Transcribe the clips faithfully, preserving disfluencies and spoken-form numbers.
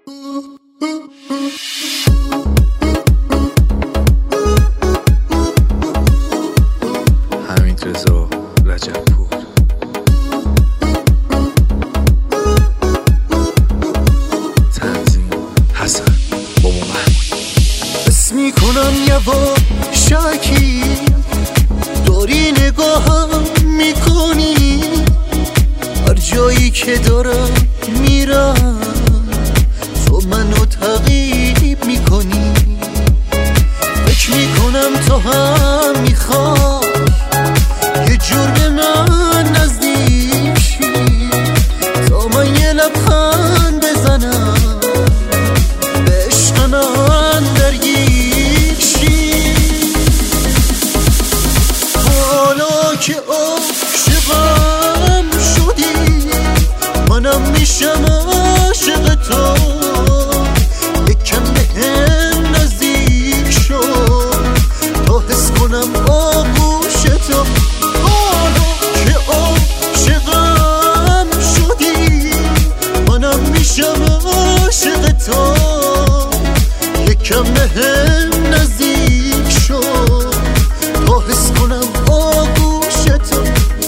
حمید رضا رجبپور. تنظیم حسن بابا محمود. حس میکنم یواشکی داری نگاهم میکنی، هر جایی که دارم میرم تو منو تعقیب میکنی. فکر میکنم تو هم میخوای یه جور به من نزدیک شی، تا من یه لبخند بزنم به عشق من درگیر شی. حالا که عاشقم شدی منم میشم عاشق تو، یکم بهم نزدیک شو تا حس کنم آغوش تو. حالا که عاشقم شدی منم میشم عاشق تو، یکم بهم نزدیک شو تا حس کنم آغوش تو.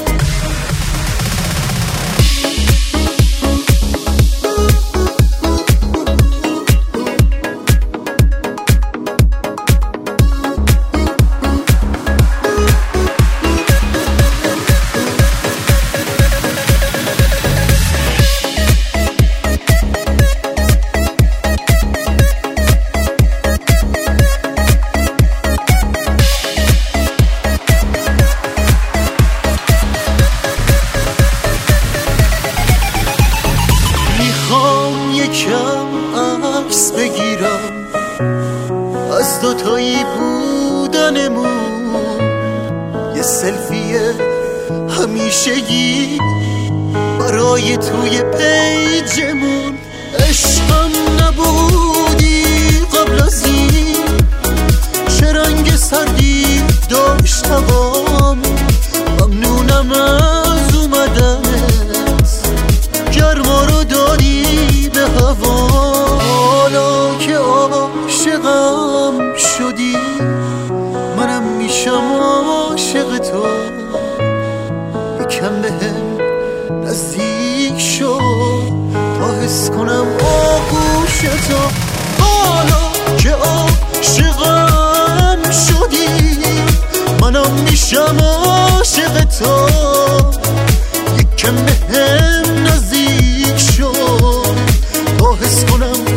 یکم عکس بگیرم از دوتایی بودنمون، یه سلفی همیشگی برای توی پیجمون. عشقم نبودی قبل از این، چه رنگ سردی داشت هوام. ممنونم از اومدنت، گرما رو دادی به هوا. حالا که عاشقم شدی منم میشم عاشق تو، یکم بهم نزدیک شو تا حس کنم آغوش تو. حالا که عاشقم شدی منم میشم عاشق تو، یکم بهم نزدیک شو تا حس کنم